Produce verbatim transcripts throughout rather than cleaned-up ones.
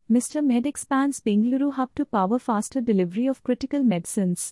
Mister Med expands Bengaluru hub to power faster delivery of critical medicines.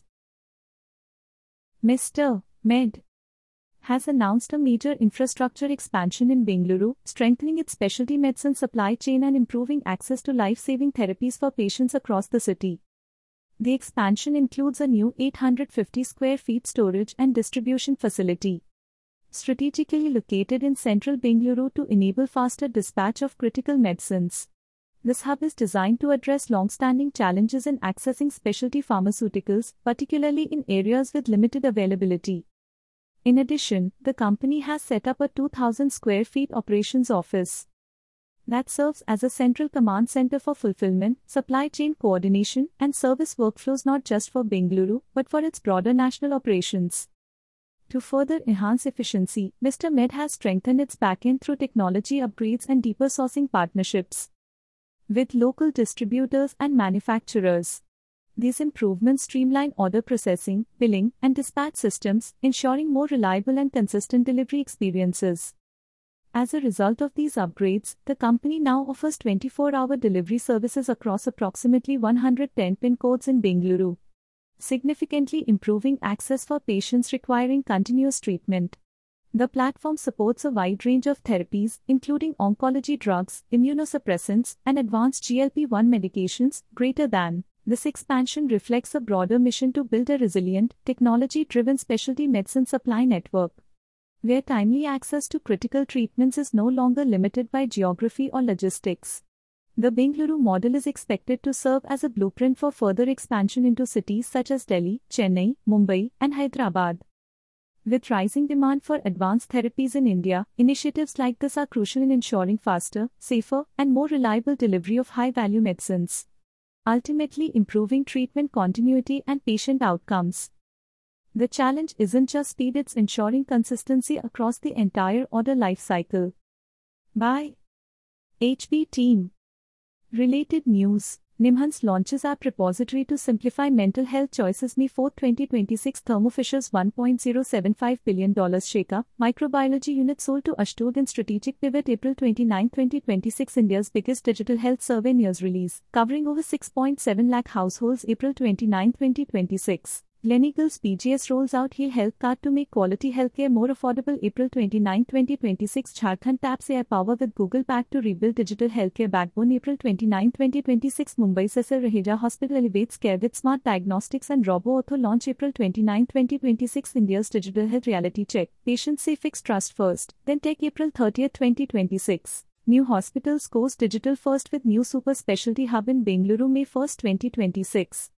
Mister Med has announced a major infrastructure expansion in Bengaluru, strengthening its specialty medicine supply chain and improving access to life-saving therapies for patients across the city. The expansion includes a new eight hundred fifty square feet storage and distribution facility, strategically located in central Bengaluru to enable faster dispatch of critical medicines. This hub is designed to address long-standing challenges in accessing specialty pharmaceuticals, particularly in areas with limited availability. In addition, the company has set up a two thousand square feet operations office that serves as a central command center for fulfillment, supply chain coordination, and service workflows not just for Bengaluru, but for its broader national operations. To further enhance efficiency, Mister Med has strengthened its backend through technology upgrades and deeper sourcing partnerships with local distributors and manufacturers. These improvements streamline order processing, billing, and dispatch systems, ensuring more reliable and consistent delivery experiences. As a result of these upgrades, the company now offers twenty-four hour delivery services across approximately one hundred ten pin codes in Bengaluru, significantly improving access for patients requiring continuous treatment. The platform supports a wide range of therapies, including oncology drugs, immunosuppressants, and advanced G L P one medications. Greater than this expansion reflects a broader mission to build a resilient, technology-driven specialty medicine supply network, where timely access to critical treatments is no longer limited by geography or logistics. The Bengaluru model is expected to serve as a blueprint for further expansion into cities such as Delhi, Chennai, Mumbai, and Hyderabad. With rising demand for advanced therapies in India, initiatives like this are crucial in ensuring faster, safer, and more reliable delivery of high-value medicines, ultimately improving treatment continuity and patient outcomes. The challenge isn't just speed, it's ensuring consistency across the entire order lifecycle. By H P Team. Related news: Nimhans launches app repository to simplify mental health choices. May fourth, twenty twenty-six. Thermo Fisher's one point zero seven five billion dollars Sheka microbiology unit sold to Ashtod in strategic pivot. April twenty-ninth, twenty twenty-six. India's biggest digital health survey news release, covering over six point seven lakh households. April twenty-ninth, twenty twenty-six. Gleneagles B G S rolls out Heal Health Card to make quality healthcare more affordable. April twenty-ninth, twenty twenty-six. Jharkhand taps A I power with Google Pack to rebuild digital healthcare backbone. April twenty-ninth, twenty twenty-six. Mumbai Cecil Raheja Hospital elevates care with smart diagnostics and robo-ortho launch. April twenty-ninth, twenty twenty-six. India's digital health reality check. Patients say fix trust first, then tech. April thirtieth, twenty twenty-six. New hospitals goes digital first with new super specialty hub in Bengaluru. May first, twenty twenty-six.